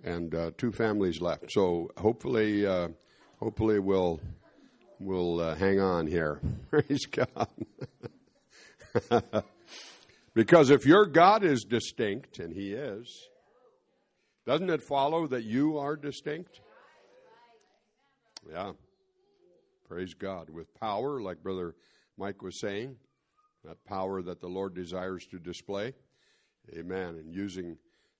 and 2 families left. So hopefully we'll hang on here. Praise God. Because if your God is distinct, and He is, doesn't it follow that you are distinct? Yeah. Praise God. With power, like Brother Mike was saying, that power that the Lord desires to display. Amen. And using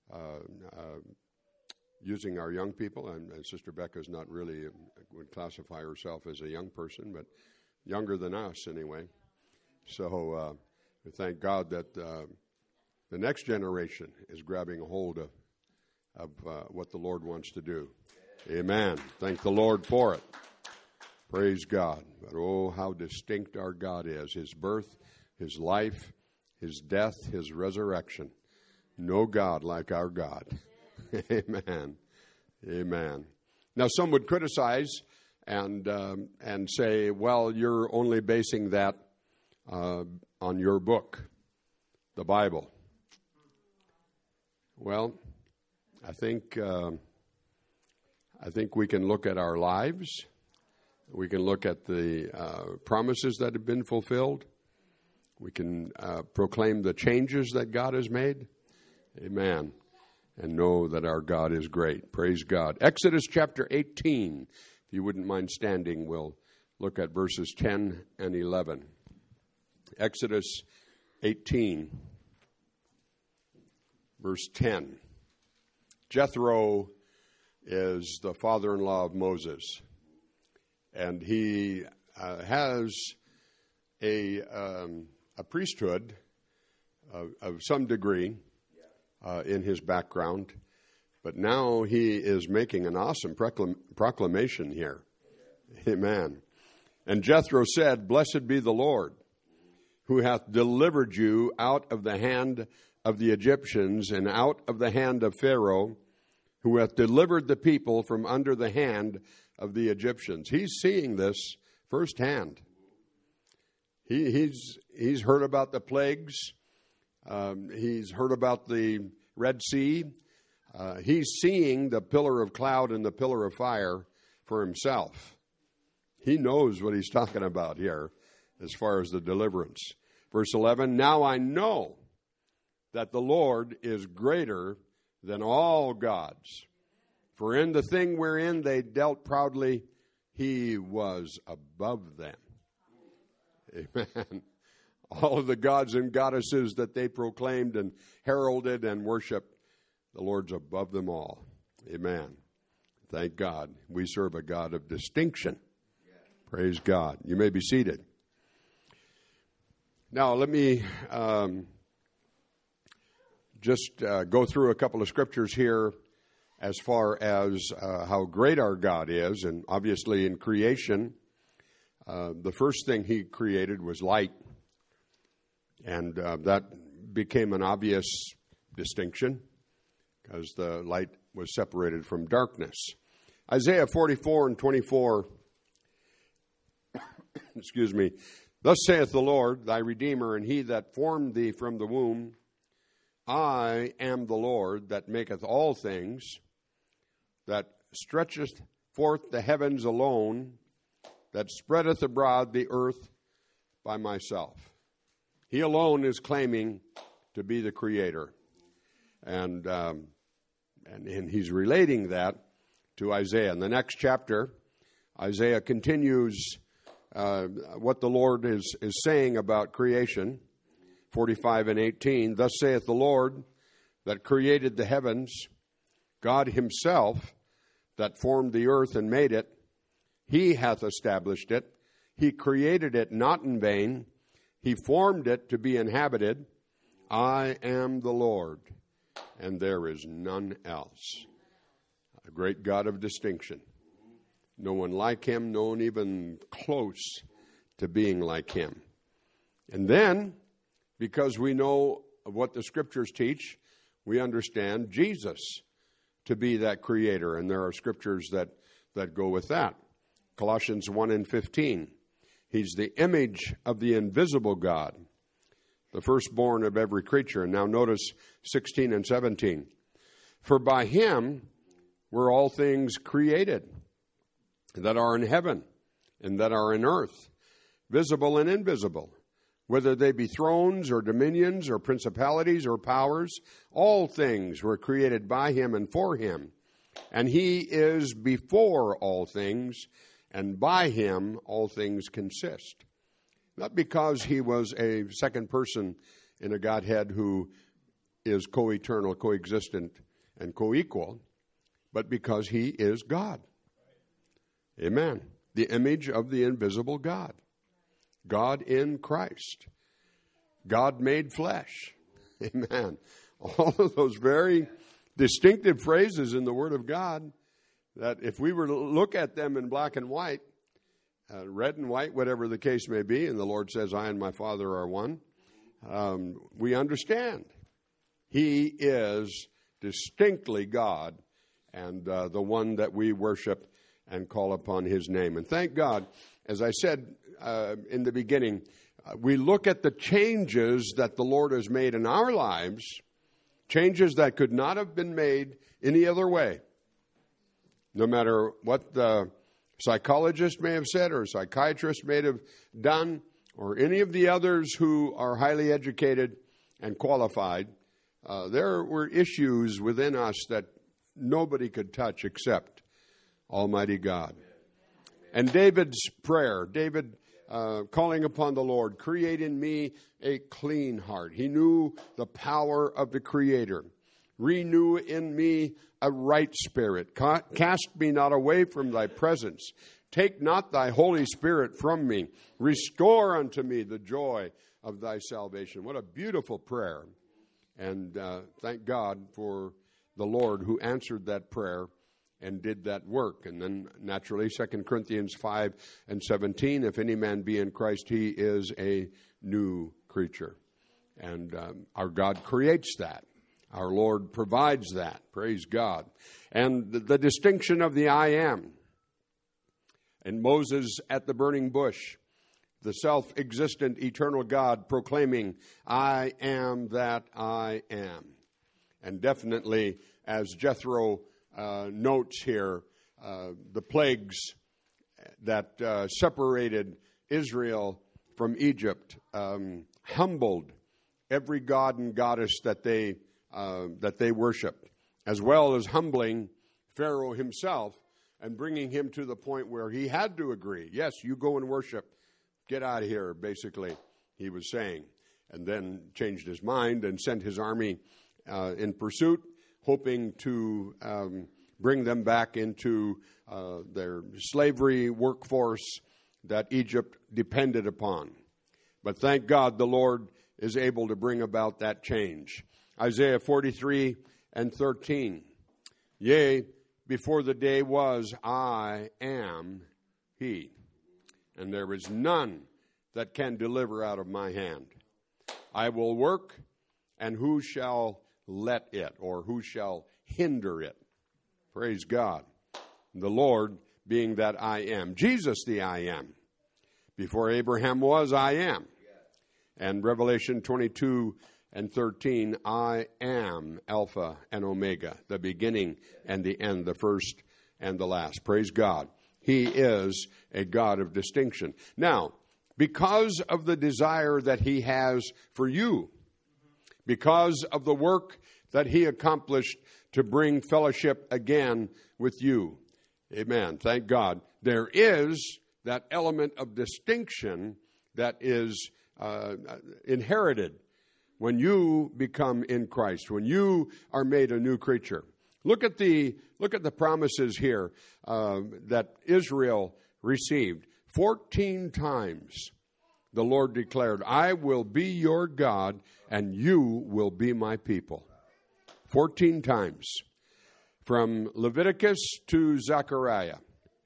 our young people, and Sister Becca's not really would classify herself as a young person, but younger than us anyway. So we thank God that the next generation is grabbing a hold of what the Lord wants to do. Amen. Thank the Lord for it. Praise God. But oh, how distinct our God is. His birth, His life, His death, His resurrection. No God like our God. Amen. Amen. Now, some would criticize and say, well, you're only basing that on your book, the Bible. Well, I think we can look at our lives. We can look at the promises that have been fulfilled. We can proclaim the changes that God has made. Amen. And know that our God is great. Praise God. Exodus chapter 18. If you wouldn't mind standing, we'll look at verses 10 and 11. Exodus 18, verse 10. Jethro is the father-in-law of Moses. And he has a priesthood of some degree in his background, but now he is making an awesome proclamation here. Amen. And Jethro said, "Blessed be the Lord, who hath delivered you out of the hand of the Egyptians and out of the hand of Pharaoh, who hath delivered the people from under the hand of the Egyptians." He's seeing this firsthand. He's heard about the plagues. He's heard about the Red Sea. He's seeing the pillar of cloud and the pillar of fire for himself. He knows what he's talking about here as far as the deliverance. Verse 11, "Now I know that the Lord is greater than all gods. For in the thing wherein they dealt proudly, He was above them." Amen. All of the gods and goddesses that they proclaimed and heralded and worshiped, the Lord's above them all. Amen. Thank God. We serve a God of distinction. Praise God. You may be seated. Now, let me just go through a couple of scriptures here as far as how great our God is. And obviously in creation, the first thing He created was light. And that became an obvious distinction because the light was separated from darkness. Isaiah 44 and 24, excuse me, "Thus saith the Lord, thy Redeemer, and He that formed thee from the womb, I am the Lord that maketh all things, that stretcheth forth the heavens alone, that spreadeth abroad the earth by myself." He alone is claiming to be the Creator. And He's relating that to Isaiah. In the next chapter, Isaiah continues what the Lord is saying about creation. 45 and 18, "Thus saith the Lord that created the heavens, God Himself that formed the earth and made it. He hath established it. He created it not in vain. He formed it to be inhabited. I am the Lord, and there is none else." A great God of distinction. No one like Him, no one even close to being like Him. And then, because we know what the Scriptures teach, we understand Jesus to be that Creator. And there are Scriptures that go with that. Colossians 1 and 15. He's the image of the invisible God, the firstborn of every creature. And now notice 16 and 17. "For by Him were all things created that are in heaven and that are in earth, visible and invisible, whether they be thrones or dominions or principalities or powers. All things were created by him and for him. And he is before all things, and by him all things consist. Not because he was a second person in a Godhead who is co-eternal, co-existent, and co-equal, but because he is God. Amen. The image of the invisible God. God in Christ. God made flesh. Amen. All of those very distinctive phrases in the Word of God that if we were to look at them in black and white, red and white, whatever the case may be, and the Lord says, I and my Father are one, we understand. He is distinctly God and the one that we worship and call upon his name. And thank God, as I said in the beginning, we look at the changes that the Lord has made in our lives, changes that could not have been made any other way. No matter what the psychologist may have said or psychiatrist may have done, or any of the others who are highly educated and qualified, there were issues within us that nobody could touch except Almighty God. And David's prayer, David calling upon the Lord, create in me a clean heart. He knew the power of the Creator. Renew in me a right spirit. Cast me not away from thy presence. Take not thy Holy Spirit from me. Restore unto me the joy of thy salvation. What a beautiful prayer. And thank God for the Lord who answered that prayer and did that work. And then naturally, 2 Corinthians 5:17, if any man be in Christ, he is a new creature. And our God creates that. Our Lord provides that. Praise God. And the distinction of the I am. And Moses at the burning bush, the self-existent eternal God proclaiming, I am that I am. And definitely, as Jethro notes here, the plagues that separated Israel from Egypt humbled every god and goddess that they worshiped, as well as humbling Pharaoh himself and bringing him to the point where he had to agree. Yes, you go and worship. Get out of here, basically, he was saying. And then changed his mind and sent his army in pursuit, hoping to bring them back into their slavery workforce that Egypt depended upon. But thank God the Lord is able to bring about that change. Isaiah 43:13. Yea, before the day was, I am he, and there is none that can deliver out of my hand. I will work, and who shall let it, or who shall hinder it? Praise God. The Lord being that I am. Jesus the I am. Before Abraham was, I am. And Revelation 22:13, I am Alpha and Omega, the beginning and the end, the first and the last. Praise God. He is a God of distinction. Now, because of the desire that he has for you, because of the work that he accomplished to bring fellowship again with you, amen, thank God, there is that element of distinction that is inherited when you become in Christ, when you are made a new creature. Look at the promises here that Israel received. 14 times the Lord declared, I will be your God and you will be my people. 14 times. From Leviticus to Zechariah.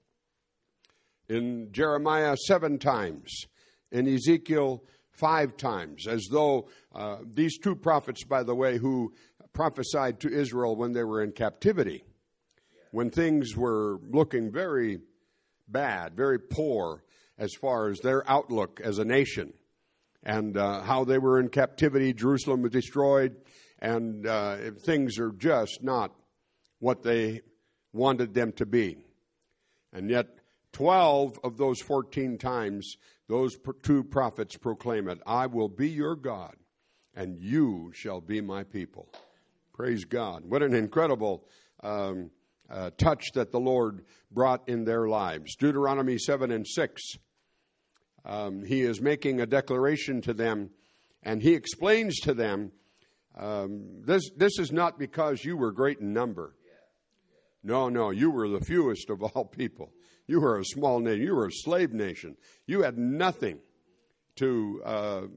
In Jeremiah 7 times. In Ezekiel 5 times. As though these two prophets, by the way, who prophesied to Israel when they were in captivity, when things were looking very bad, very poor as far as their outlook as a nation, and how they were in captivity, Jerusalem was destroyed, and things are just not what they wanted them to be. And yet 12 of those 14 times, those two prophets proclaim it. I will be your God, and you shall be my people. Praise God. What an incredible touch that the Lord brought in their lives. Deuteronomy 7 and 6. He is making a declaration to them, and he explains to them, this is not because you were great in number. No, you were the fewest of all people. You were a small nation. You were a slave nation. You had nothing to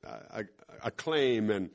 acclaim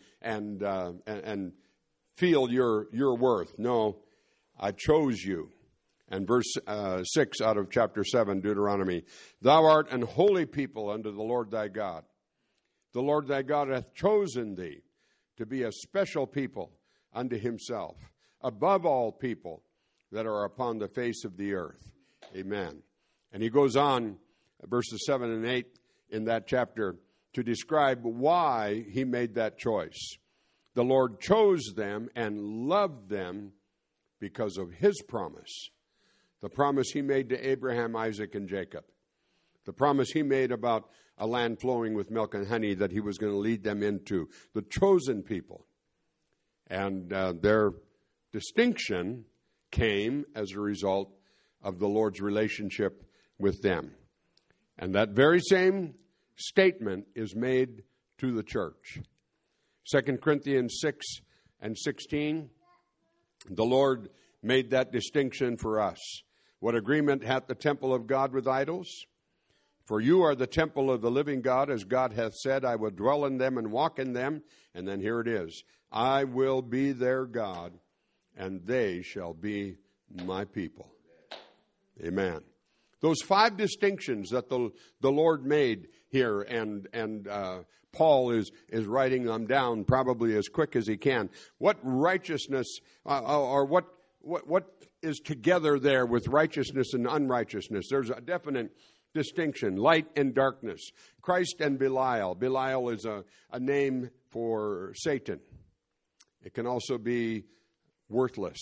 and feel your worth. No, I chose you. And verse 6 out of chapter 7, Deuteronomy, thou art an holy people unto the Lord thy God. The Lord thy God hath chosen thee to be a special people unto himself, above all people that are upon the face of the earth. Amen. And he goes on, verses 7 and 8 in that chapter, to describe why he made that choice. The Lord chose them and loved them because of his promise. The promise he made to Abraham, Isaac, and Jacob. The promise he made about a land flowing with milk and honey that he was going to lead them into. The chosen people. And their distinction came as a result of the Lord's relationship with them. And that very same statement is made to the church. 2 Corinthians 6 and 16, the Lord made that distinction for us. What agreement hath the temple of God with idols? For you are the temple of the living God, as God hath said, I will dwell in them and walk in them. And then here it is, I will be their God, and they shall be my people. Amen. Those 5 distinctions that the Lord made here, and Paul is writing them down probably as quick as he can. What righteousness, or what is together there with righteousness and unrighteousness? There's a definite distinction. Light and darkness. Christ and Belial. Belial is a name for Satan. It can also be worthless.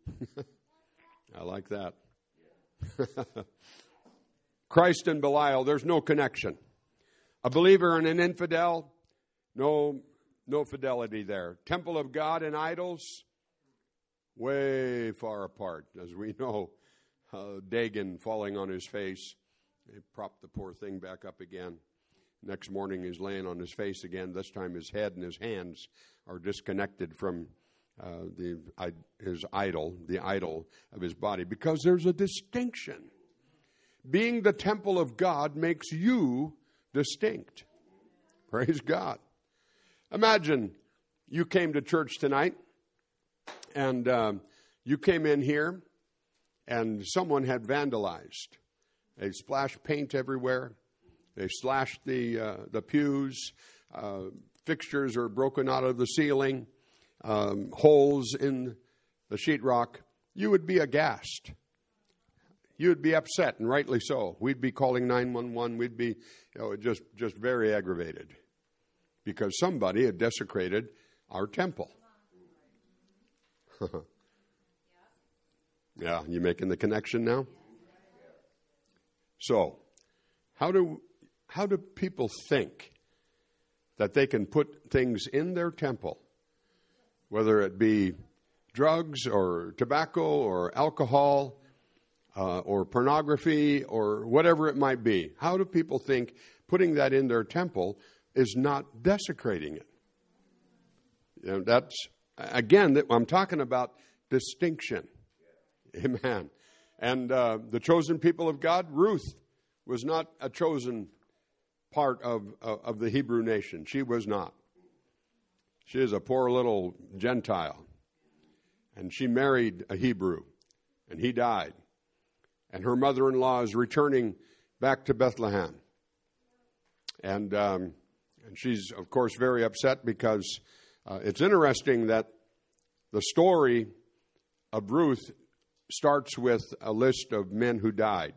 I like that. Christ and Belial, there's no connection. A believer and an infidel, no fidelity there. Temple of God and idols, way far apart. As we know, Dagon falling on his face. They propped the poor thing back up again. Next morning he's laying on his face again. This time his head and his hands are disconnected from his idol, the idol of his body. Because there's a distinction. Being the temple of God makes you distinct. Praise God. Imagine you came to church tonight and you came in here and someone had vandalized. They splashed paint everywhere. They slashed the pews. Fixtures are broken out of the ceiling. Holes in the sheetrock. You would be aghast. You would be upset, and rightly so. We'd be calling 911. We'd be just very aggravated because somebody had desecrated our temple. Yeah, you making the connection now? So, how do people think that they can put things in their temple, whether it be drugs or tobacco or alcohol or pornography or whatever it might be? How do people think putting that in their temple is not desecrating it? You know, that's, again, I'm talking about distinction. Amen. And the chosen people of God, Ruth was not a chosen part of the Hebrew nation. She was not. She is a poor little Gentile. And she married a Hebrew. And he died. And her mother-in-law is returning back to Bethlehem. And she's, of course, very upset because it's interesting that the story of Ruth starts with a list of men who died.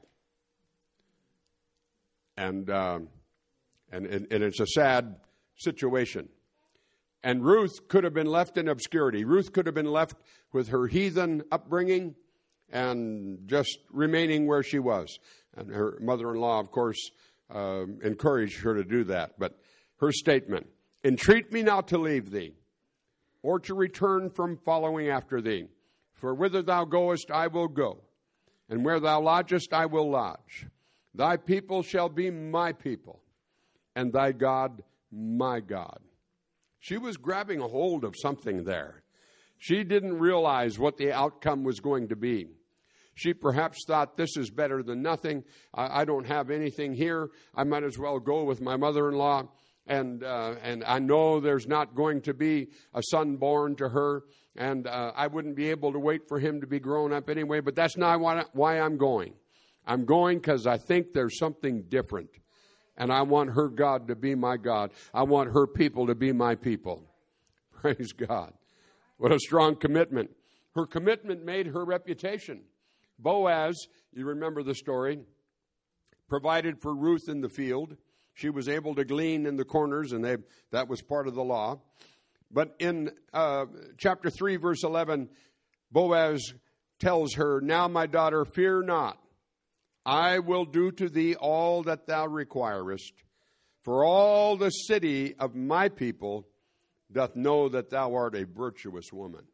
And it's a sad situation. And Ruth could have been left in obscurity. Ruth could have been left with her heathen upbringing and just remaining where she was. And her mother-in-law, of course, encouraged her to do that. But her statement, entreat me not to leave thee, or to return from following after thee. For whither thou goest, I will go, and where thou lodgest, I will lodge. Thy people shall be my people, and thy God my God. She was grabbing a hold of something there. She didn't realize what the outcome was going to be. She perhaps thought, this is better than nothing. I don't have anything here. I might as well go with my mother-in-law. And I know there's not going to be a son born to her. And I wouldn't be able to wait for him to be grown up anyway. But that's not why I'm going. I'm going because I think there's something different. And I want her God to be my God. I want her people to be my people. Praise God. What a strong commitment. Her commitment made her reputation. Boaz, you remember the story, provided for Ruth in the field. She was able to glean in the corners, and that was part of the law. But in chapter 3, verse 11, Boaz tells her, now, my daughter, fear not. I will do to thee all that thou requirest. For all the city of my people doth know that thou art a virtuous woman.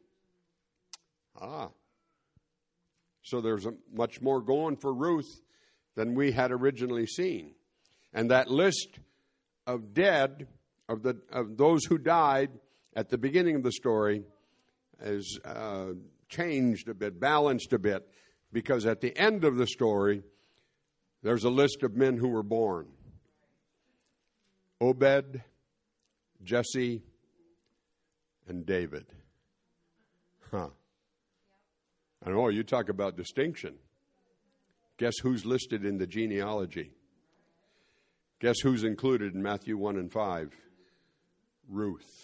So there's much more going for Ruth than we had originally seen. And that list of dead, of those who died at the beginning of the story, is changed a bit, balanced a bit, because at the end of the story, there's a list of men who were born. Obed, Jesse, and David. I know, you talk about distinction. Guess who's listed in the genealogy? Guess who's included in Matthew 1 and 5? Ruth.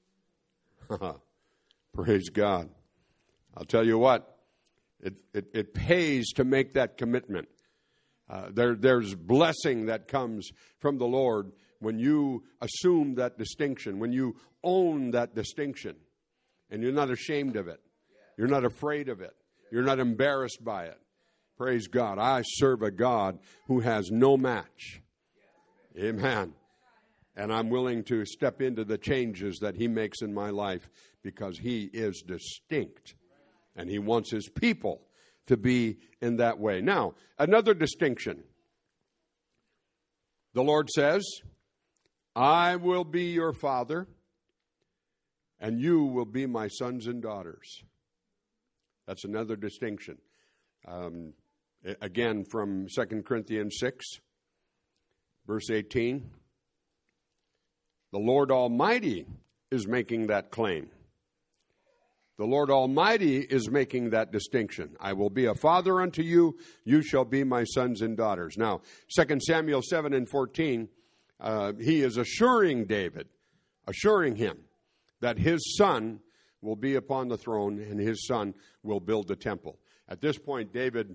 Praise God. I'll tell you what, it pays to make that commitment. There's blessing that comes from the Lord when you assume that distinction, when you own that distinction, and you're not ashamed of it. You're not afraid of it. You're not embarrassed by it. Praise God. I serve a God who has no match. Amen. And I'm willing to step into the changes that he makes in my life because he is distinct. And he wants his people to be in that way. Now, another distinction. The Lord says, I will be your father, and you will be my sons and daughters. That's another distinction. Again, from 2 Corinthians 6, verse 18. The Lord Almighty is making that claim. The Lord Almighty is making that distinction. I will be a father unto you, you shall be my sons and daughters. Now, 2 Samuel 7 and 14, he is assuring David, assuring him that his son will be upon the throne and his son will build the temple. At this point, David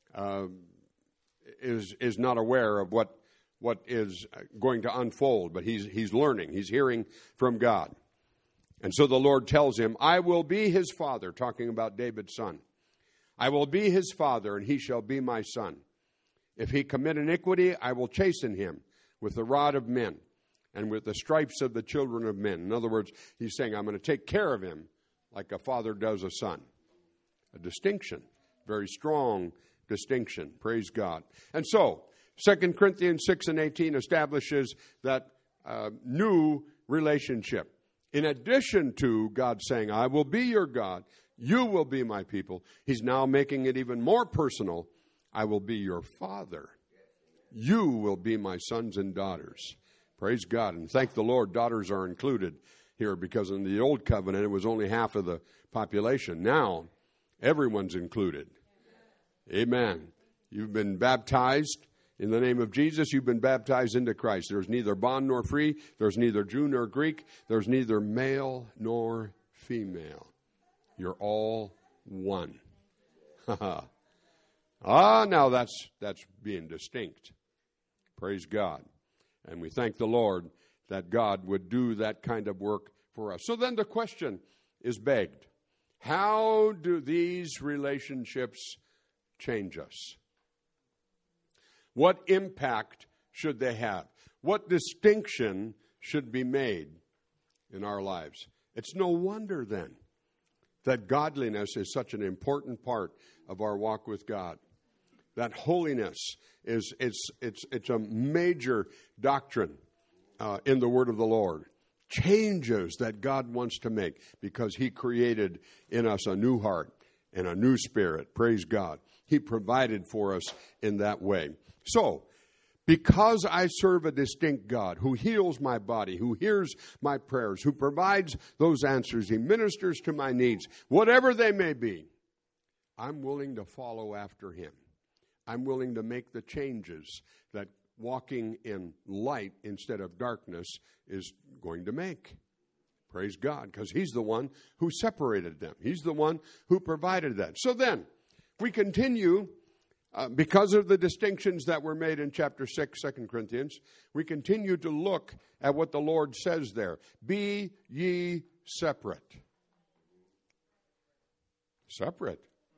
is not aware of what is going to unfold, but he's learning. He's hearing from God. And so the Lord tells him, I will be his father, talking about David's son. I will be his father, and he shall be my son. If he commit iniquity, I will chasten him with the rod of men and with the stripes of the children of men. In other words, he's saying, I'm going to take care of him like a father does a son. A distinction, very strong distinction. Praise God. And so, 2 Corinthians 6 and 18 establishes that new relationship. In addition to God saying, I will be your God, you will be my people, he's now making it even more personal. I will be your father. You will be my sons and daughters. Praise God. And thank the Lord, daughters are included here, because in the old covenant, it was only half of the population. Now, everyone's included. Amen. You've been baptized in the name of Jesus. You've been baptized into Christ. There's neither bond nor free. There's neither Jew nor Greek. There's neither male nor female. You're all one. Now that's being distinct. Praise God. And we thank the Lord that God would do that kind of work for us. So then the question is begged. How do these relationships change us? What impact should they have? What distinction should be made in our lives? It's no wonder then that godliness is such an important part of our walk with God. That holiness is it's a major doctrine in the Word of the Lord. Changes that God wants to make because He created in us a new heart and a new spirit. Praise God. He provided for us in that way. So, because I serve a distinct God who heals my body, who hears my prayers, who provides those answers, He ministers to my needs, whatever they may be, I'm willing to follow after Him. I'm willing to make the changes that walking in light instead of darkness is going to make. Praise God, because He's the one who separated them. He's the one who provided that. So then, we continue, because of the distinctions that were made in chapter 6, 2 Corinthians, we continue to look at what the Lord says there. Be ye separate. Separate.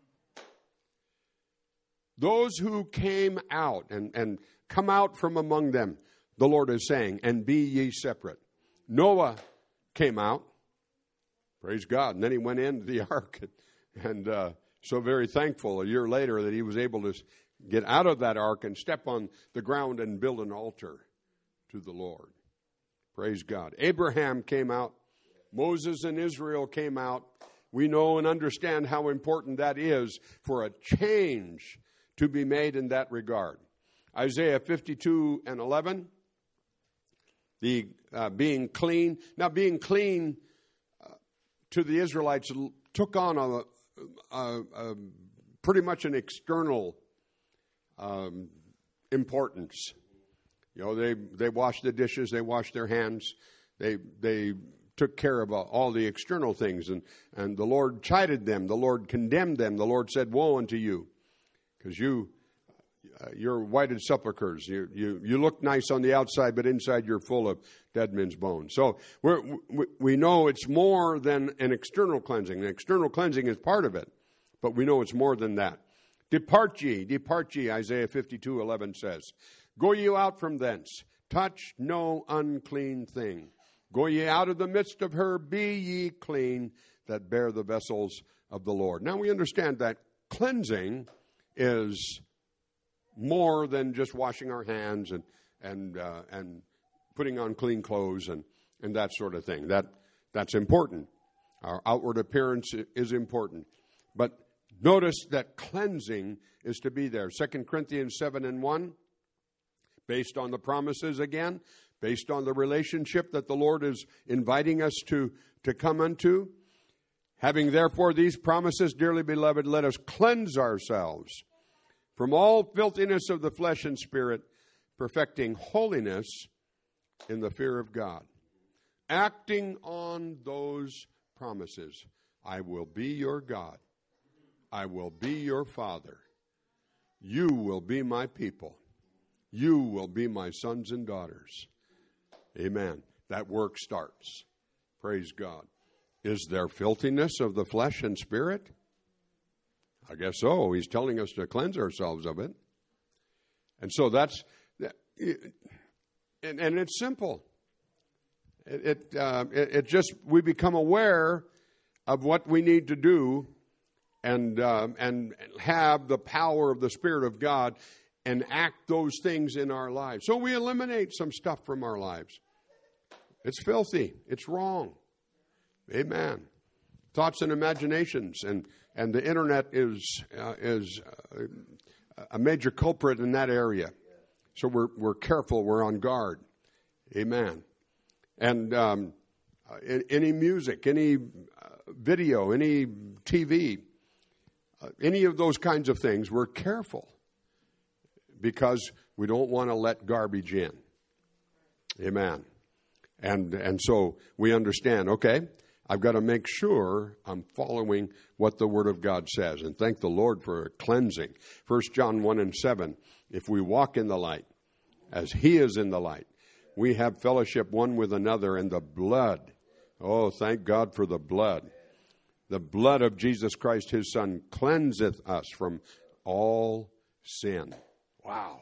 Those who came out and come out from among them, the Lord is saying, and be ye separate. Noah came out, praise God, and then he went into the ark, and so very thankful a year later that he was able to get out of that ark and step on the ground and build an altar to the Lord. Praise God. Abraham came out. Moses and Israel came out. We know and understand how important that is for a change to be made in that regard. Isaiah 52:11, the being clean. Now, being clean to the Israelites took on a pretty much an external importance. You know, they washed the dishes, they washed their hands, they took care of all the external things, and the Lord chided them, the Lord condemned them, the Lord said, "Woe unto you, because you're whited sepulchres. You look nice on the outside, but inside you're full of dead men's bones." So we know it's more than an external cleansing. The external cleansing is part of it, but we know it's more than that. Depart ye, Isaiah 52:11 says. Go ye out from thence, touch no unclean thing. Go ye out of the midst of her, be ye clean, that bear the vessels of the Lord. Now we understand that cleansing is more than just washing our hands and putting on clean clothes and that sort of thing. That's important. Our outward appearance is important. But notice that cleansing is to be there. 2 Corinthians 7:1, based on the promises again, based on the relationship that the Lord is inviting us to come unto. Having therefore these promises, dearly beloved, let us cleanse ourselves from all filthiness of the flesh and spirit, perfecting holiness in the fear of God. Acting on those promises. I will be your God. I will be your Father. You will be my people. You will be my sons and daughters. Amen. That work starts. Praise God. Is there filthiness of the flesh and spirit? I guess so. He's telling us to cleanse ourselves of it. And so that's, and it's simple. It just, we become aware of what we need to do and have the power of the Spirit of God and act those things in our lives. So we eliminate some stuff from our lives. It's filthy. It's wrong. Amen. Thoughts and imaginations, and the internet is a major culprit in that area. So we're careful. We're on guard. Amen. And any music, any video, any TV, any of those kinds of things, we're careful because we don't want to let garbage in. Amen. And so we understand, okay, I've got to make sure I'm following what the Word of God says. And thank the Lord for cleansing. 1 John 1:7, if we walk in the light, as He is in the light, we have fellowship one with another, and the blood. Oh, thank God for the blood. The blood of Jesus Christ, his Son, cleanseth us from all sin. Wow.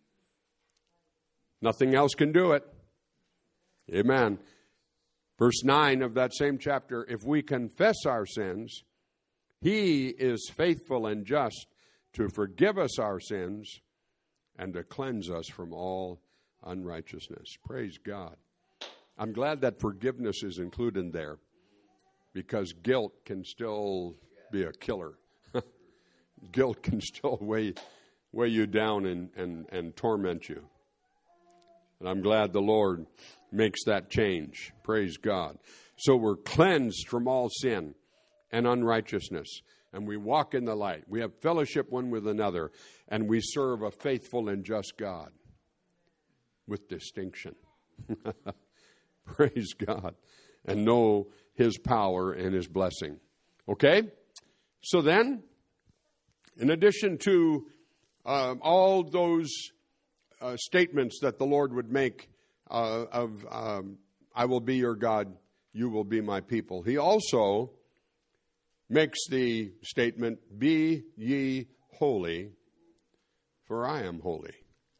Nothing else can do it. Amen. Verse 9 of that same chapter, if we confess our sins, he is faithful and just to forgive us our sins and to cleanse us from all unrighteousness. Praise God. I'm glad that forgiveness is included there, because guilt can still be a killer. Guilt can still weigh you down and torment you. And I'm glad the Lord makes that change. Praise God. So we're cleansed from all sin and unrighteousness, and we walk in the light. We have fellowship one with another, and we serve a faithful and just God with distinction. Praise God. And know his power and his blessing. Okay? So then, in addition to all those statements that the Lord would make of I will be your God, you will be my people, he also makes the statement, be ye holy, for I am holy.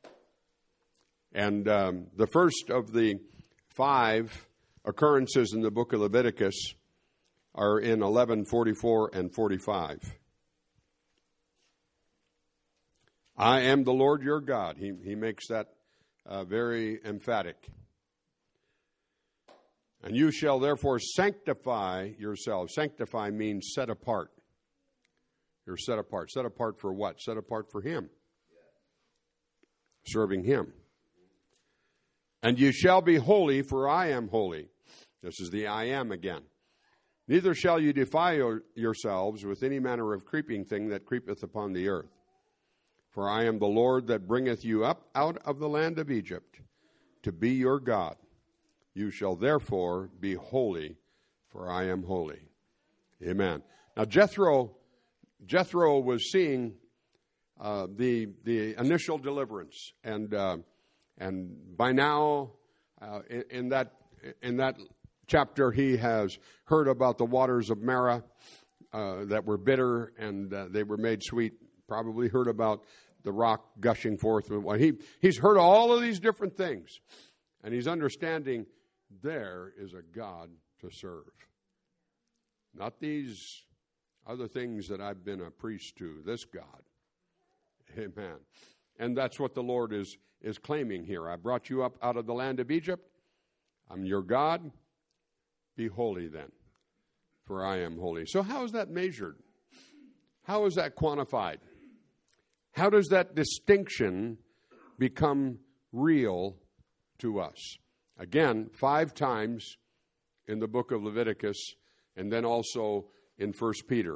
And the first of the 5 occurrences in the book of Leviticus are in 11:44 and 45. I am the Lord your God. He makes that very emphatic. And you shall therefore sanctify yourselves. Sanctify means set apart. You're set apart. Set apart for what? Set apart for him. Serving him. And you shall be holy, for I am holy. This is the I am again. Neither shall you defile yourselves with any manner of creeping thing that creepeth upon the earth. For I am the Lord that bringeth you up out of the land of Egypt to be your God. You shall therefore be holy, for I am holy. Amen. Now Jethro was seeing the initial deliverance, and by now in that chapter he has heard about the waters of Marah that were bitter and they were made sweet. Probably heard about the rock gushing forth. He's heard all of these different things, and he's understanding there is a God to serve. Not these other things that I've been a priest to, this God. Amen. And that's what the Lord is claiming here. I brought you up out of the land of Egypt. I'm your God. Be holy then, for I am holy. So how is that measured? How is that quantified? How does that distinction become real to us? Again, 5 times in the book of Leviticus, and then also in 1 Peter.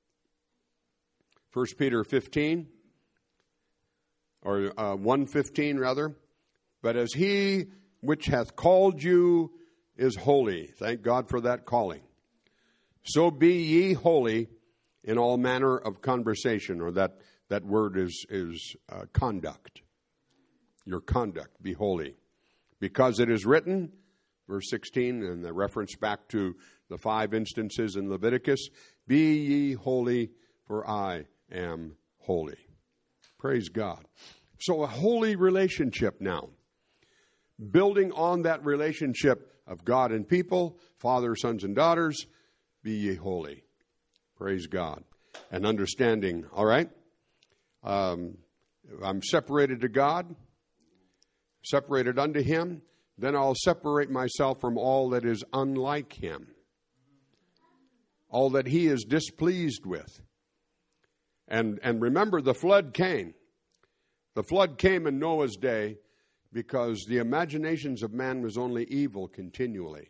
1 Peter 15, or 1:15 rather. But as he which hath called you is holy, thank God for that calling, so be ye holy in all manner of conversation, or that word is conduct. Your conduct, be holy. Because it is written, verse 16, and the reference back to the 5 instances in Leviticus, be ye holy, for I am holy. Praise God. So a holy relationship now. Building on that relationship of God and people, father, sons, and daughters, be ye holy. Praise God. And understanding, all right? I'm separated to God, separated unto him, then I'll separate myself from all that is unlike him, all that he is displeased with. And remember, the flood came. The flood came in Noah's day because the imaginations of man was only evil continually.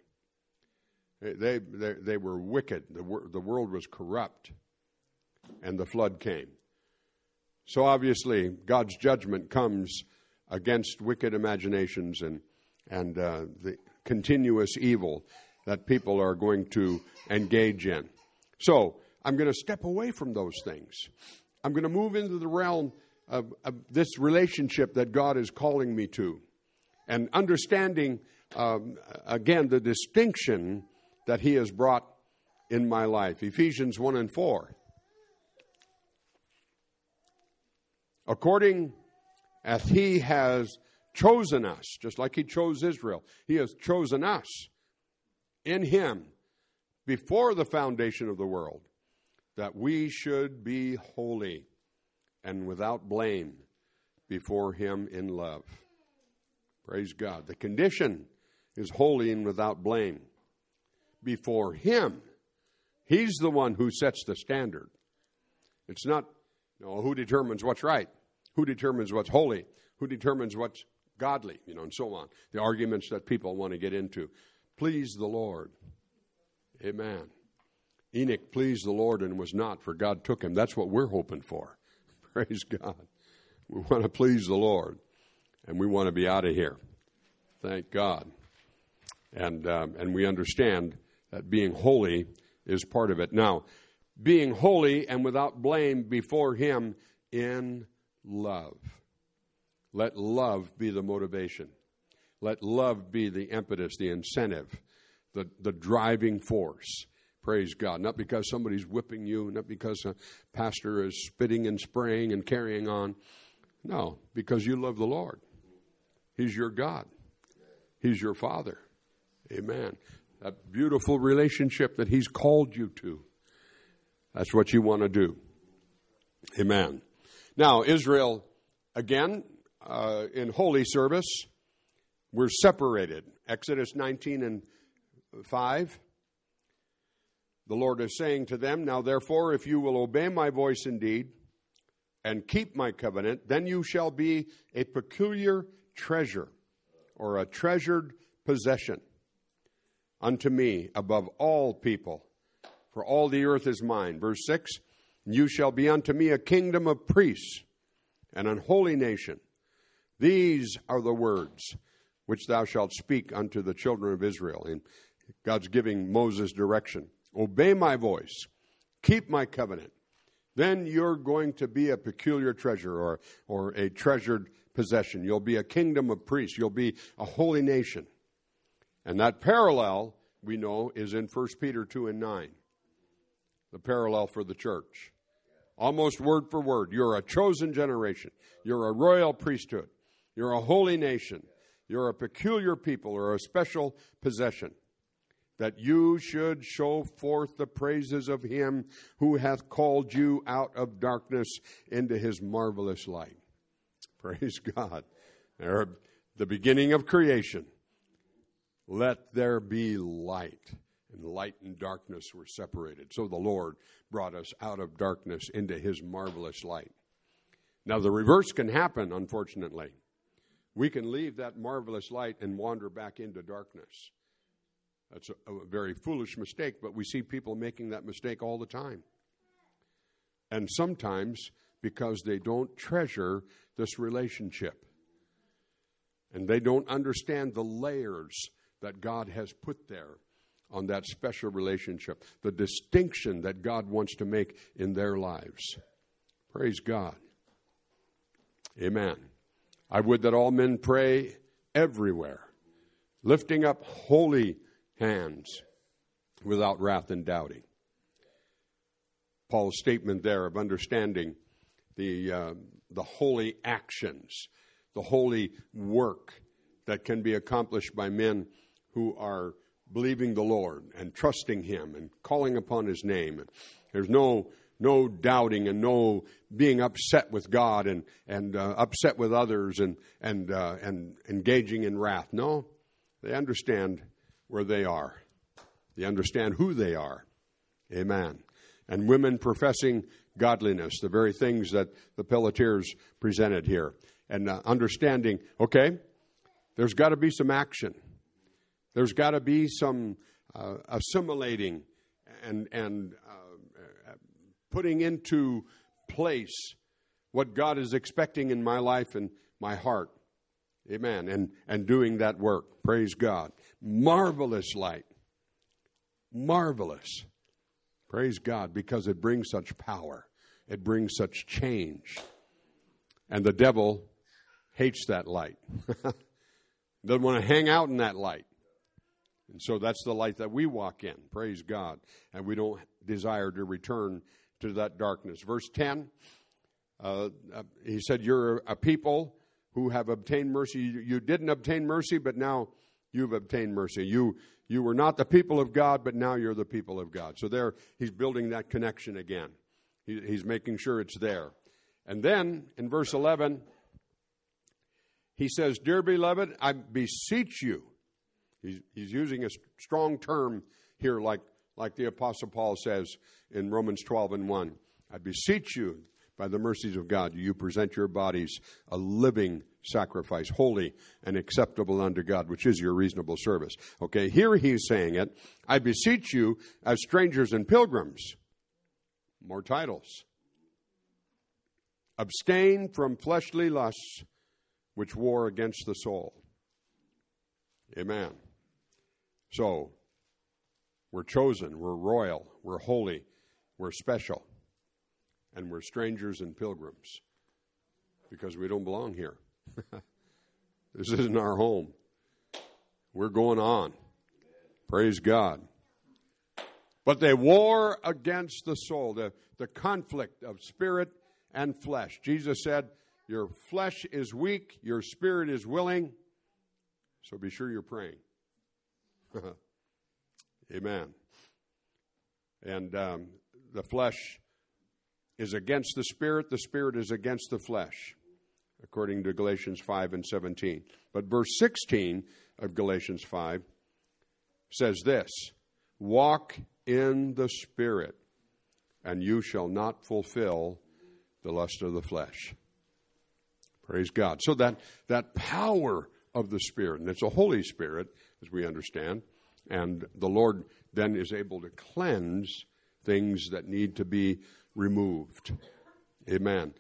They were wicked. The world was corrupt. And the flood came. So obviously, God's judgment comes against wicked imaginations and the continuous evil that people are going to engage in. So I'm going to step away from those things. I'm going to move into the realm of this relationship that God is calling me to, and understanding, again, the distinction that he has brought in my life. Ephesians 1 and 4. According as he has chosen us, just like he chose Israel, he has chosen us in him before the foundation of the world, that we should be holy and without blame before him in love. Praise God. The condition is holy and without blame before him. He's the one who sets the standard. It's not, who determines what's right? Who determines what's holy? Who determines what's godly? And so on. The arguments that people want to get into. Please the Lord. Amen. Enoch pleased the Lord and was not, for God took him. That's what we're hoping for. Praise God. We want to please the Lord, and we want to be out of here. Thank God. And we understand that being holy is part of it. Now, being holy and without blame before him in love. Let love be the motivation. Let love be the impetus, the incentive, the driving force. Praise God. Not because somebody's whipping you, not because a pastor is spitting and spraying and carrying on. No, because you love the Lord. He's your God. He's your Father. Amen. That beautiful relationship that he's called you to. That's what you want to do. Amen. Now, Israel, again, in holy service, we're separated. Exodus 19 and 5. The Lord is saying to them, now therefore, if you will obey my voice indeed and keep my covenant, then you shall be a peculiar treasure or a treasured possession unto me above all people, for all the earth is mine. Verse 6, you shall be unto me a kingdom of priests and an holy nation. These are the words which thou shalt speak unto the children of Israel. And God's giving Moses direction. Obey my voice. Keep my covenant. Then you're going to be a peculiar treasure or a treasured possession. You'll be a kingdom of priests. You'll be a holy nation. And that parallel, we know, is in 1 Peter 2 and 9. The parallel for the church. Almost word for word. You're a chosen generation. You're a royal priesthood. You're a holy nation. You're a peculiar people or a special possession. That you should show forth the praises of him who hath called you out of darkness into his marvelous light. Praise God. There, the beginning of creation. Let there be light. And light and darkness were separated. So the Lord brought us out of darkness into his marvelous light. Now the reverse can happen, unfortunately. We can leave that marvelous light and wander back into darkness. That's a very foolish mistake, but we see people making that mistake all the time. And sometimes because they don't treasure this relationship. And they don't understand the layers that God has put there on that special relationship. The distinction that God wants to make in their lives. Praise God. Amen. I would that all men pray everywhere, lifting up holy hands without wrath and doubting. Paul's statement there of understanding the holy actions, the holy work that can be accomplished by men who are believing the Lord and trusting him and calling upon his name. There's no doubting and no being upset with God and upset with others and engaging in wrath. No, they understand where they are. They understand who they are. Amen. And women professing godliness, the very things that the Pelletiers presented here. And understanding, okay, there's got to be some action. There's got to be some assimilating and putting into place what God is expecting in my life and my heart. Amen. And doing that work. Praise God. Marvelous light. Marvelous. Praise God, because it brings such power. It brings such change. And the devil hates that light. Doesn't want to hang out in that light. And so that's the light that we walk in. Praise God. And we don't desire to return to that darkness. Verse 10, he said, you're a people who have obtained mercy. You didn't obtain mercy, but now you've obtained mercy. You were not the people of God, but now you're the people of God. So there, he's building that connection again. He's making sure it's there. And then in verse 11, he says, dear beloved, I beseech you. He's using a strong term here like the Apostle Paul says in Romans 12:1. I beseech you by the mercies of God, you present your bodies a living sacrifice, holy and acceptable unto God, which is your reasonable service. Okay, here he's saying it. I beseech you as strangers and pilgrims. More titles. Abstain from fleshly lusts which war against the soul. Amen. So, we're chosen, we're royal, we're holy, we're special, and we're strangers and pilgrims because we don't belong here. This isn't our home. We're going on. Praise God. But they war against the soul, the conflict of spirit and flesh. Jesus said, your flesh is weak, your spirit is willing, so be sure you're praying. Amen. And the flesh is against the spirit is against the flesh, according to Galatians 5:17. But verse 16 of Galatians 5 says this, walk in the Spirit, and you shall not fulfill the lust of the flesh. Praise God. So that power of the Spirit, and it's a Holy Spirit, as we understand, and the Lord then is able to cleanse things that need to be removed. Amen.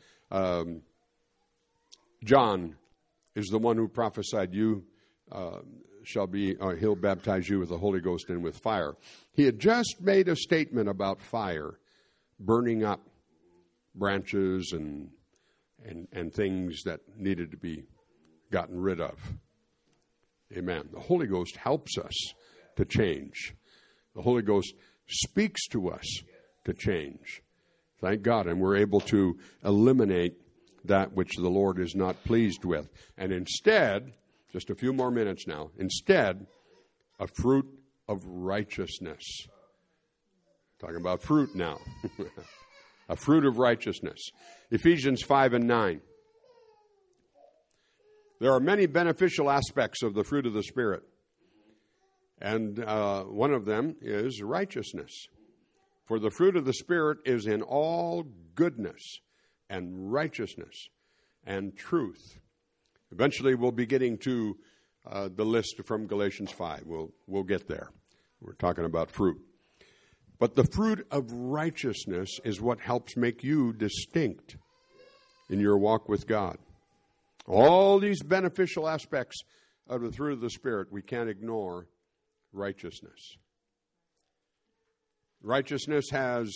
John is the one who prophesied, you shall be, he'll baptize you with the Holy Ghost and with fire. He had just made a statement about fire, burning up branches and things that needed to be gotten rid of. Amen. The Holy Ghost helps us to change. The Holy Ghost speaks to us to change. Thank God. And we're able to eliminate that which the Lord is not pleased with. And instead, just a few more minutes now, instead, a fruit of righteousness. Talking about fruit now. A fruit of righteousness. Ephesians 5:9. There are many beneficial aspects of the fruit of the Spirit. And one of them is righteousness. For the fruit of the Spirit is in all goodness and righteousness and truth. Eventually we'll be getting to the list from Galatians 5. We'll get there. We're talking about fruit. But the fruit of righteousness is what helps make you distinct in your walk with God. All these beneficial aspects of the fruit of the Spirit, we can't ignore righteousness. Righteousness has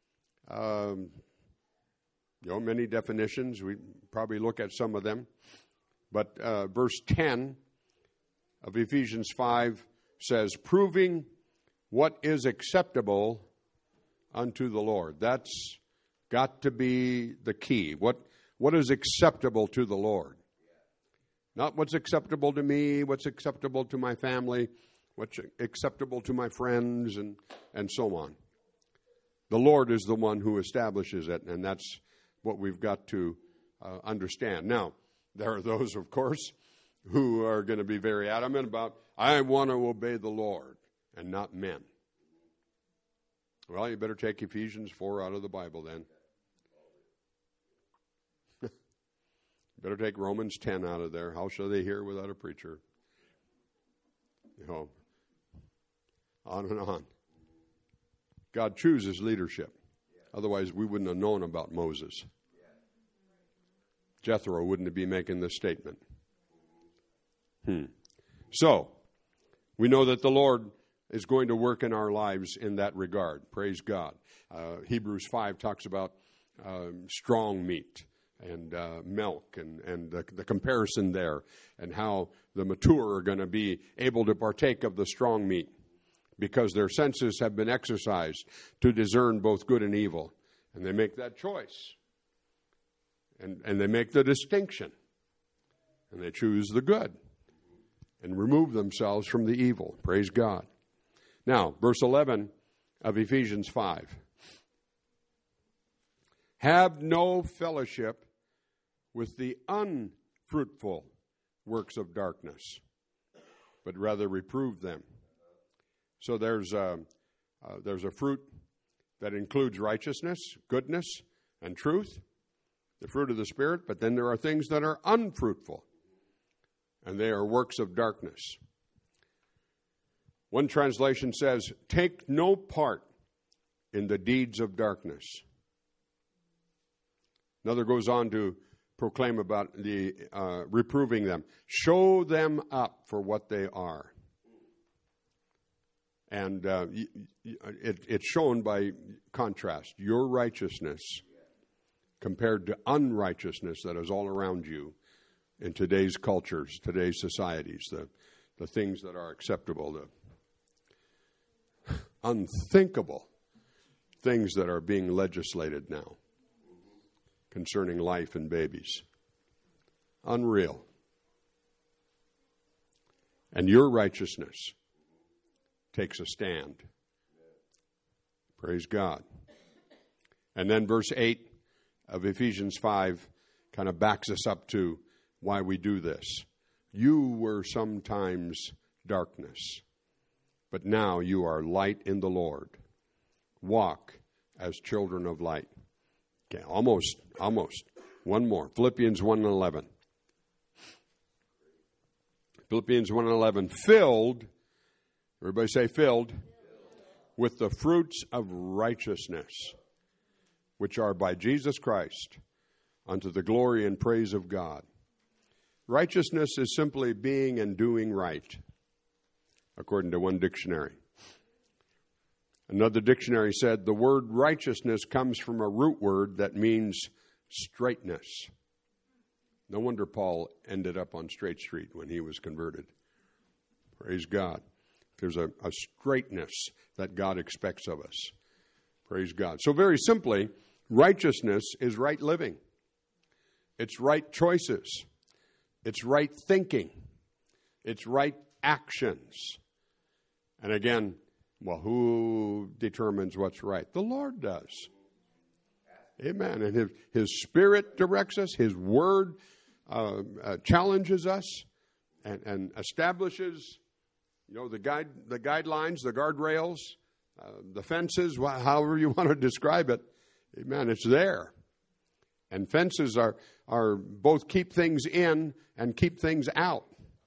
many definitions. We probably look at some of them. But verse 10 of Ephesians 5 says, proving what is acceptable unto the Lord. That's got to be the key. What is acceptable to the Lord? Not what's acceptable to me, what's acceptable to my family, what's acceptable to my friends, and so on. The Lord is the one who establishes it, and that's what we've got to understand. Now, there are those, of course, who are going to be very adamant about, I want to obey the Lord and not men. Well, you better take Ephesians 4 out of the Bible then. Better take Romans 10 out of there. How shall they hear without a preacher? On and on. God chooses leadership. Otherwise, we wouldn't have known about Moses. Jethro wouldn't be making this statement. So, we know that the Lord is going to work in our lives in that regard. Praise God. Hebrews 5 talks about strong meat. and milk and the comparison there, and how the mature are going to be able to partake of the strong meat because their senses have been exercised to discern both good and evil. And they make that choice. And they make the distinction. And they choose the good and remove themselves from the evil. Praise God. Now, verse 11 of Ephesians 5. Have no fellowship with the unfruitful works of darkness, but rather reprove them. So there's a fruit that includes righteousness, goodness, and truth, the fruit of the Spirit, but then there are things that are unfruitful, and they are works of darkness. One translation says, take no part in the deeds of darkness. Another goes on to proclaim about the reproving them. Show them up for what they are. And it's shown by contrast. Your righteousness compared to unrighteousness that is all around you in today's cultures, today's societies, the things that are acceptable, the unthinkable things that are being legislated now concerning life and babies. Unreal. And your righteousness takes a stand. Praise God. And then verse 8 of Ephesians 5 kind of backs us up to why we do this. You were sometimes darkness, but now you are light in the Lord. Walk as children of light. Okay, almost. One more. Philippians 1:11. Philippians 1:11. Filled, everybody say filled, with the fruits of righteousness, which are by Jesus Christ, unto the glory and praise of God. Righteousness is simply being and doing right, according to one dictionary. Another dictionary said the word righteousness comes from a root word that means straightness. No wonder Paul ended up on Straight Street when he was converted. Praise God. There's a straightness that God expects of us. Praise God. So very simply, righteousness is right living. It's right choices. It's right thinking. It's right actions. And again, well, who determines what's right? The Lord does. Amen. And His Spirit directs us. His Word challenges us and establishes, the guidelines, the guardrails, the fences, however you want to describe it. Amen. It's there. And fences are both keep things in and keep things out.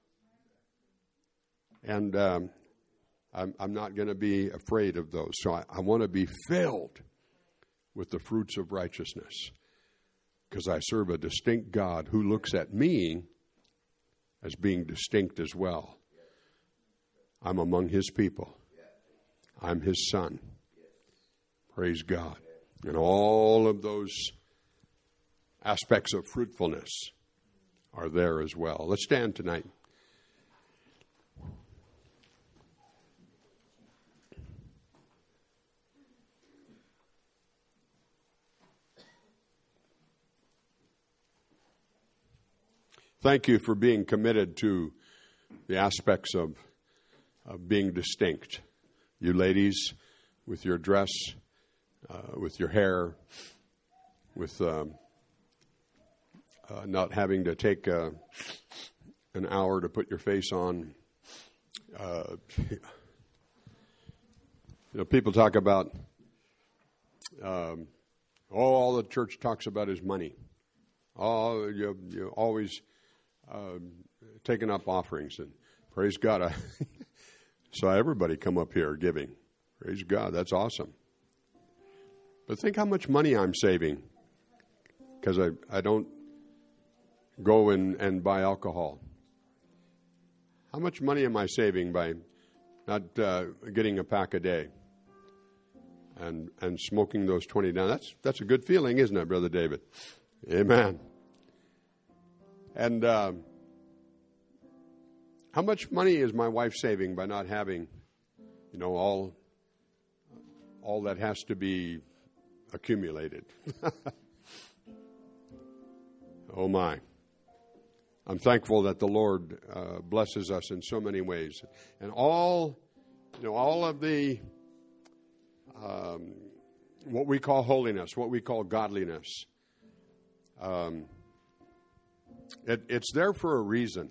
And I'm not going to be afraid of those. So I want to be filled with the fruits of righteousness because I serve a distinct God who looks at me as being distinct as well. I'm among His people. I'm His son. Praise God. And all of those aspects of fruitfulness are there as well. Let's stand tonight. Thank you for being committed to the aspects of being distinct. You ladies, with your dress, with your hair, with not having to take an hour to put your face on. People talk about, all the church talks about is money. Oh, you always taking up offerings, and praise God, I saw everybody come up here giving. Praise God, that's awesome. But think how much money I'm saving because I don't go and buy alcohol. How much money am I saving by not getting a pack a day and smoking those 20 down? That's a good feeling, isn't it, Brother David? Amen. And how much money is my wife saving by not having, all that has to be accumulated? Oh my. I'm thankful that the Lord blesses us in so many ways. And all of the, what we call holiness, what we call godliness, it's there for a reason.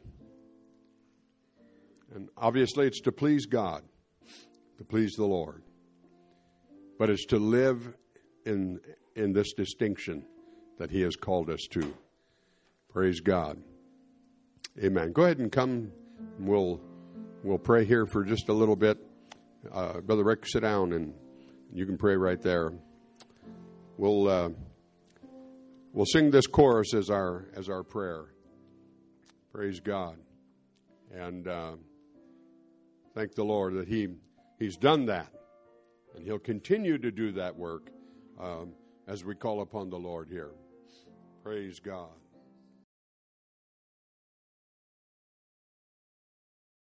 And obviously it's to please God, to please the Lord. But it's to live in this distinction that He has called us to. Praise God. Amen. Go ahead and come. We'll pray here for just a little bit. Brother Rick, sit down and you can pray right there. We'll sing this chorus as our prayer. Praise God. And thank the Lord that He's done that. And He'll continue to do that work as we call upon the Lord here. Praise God.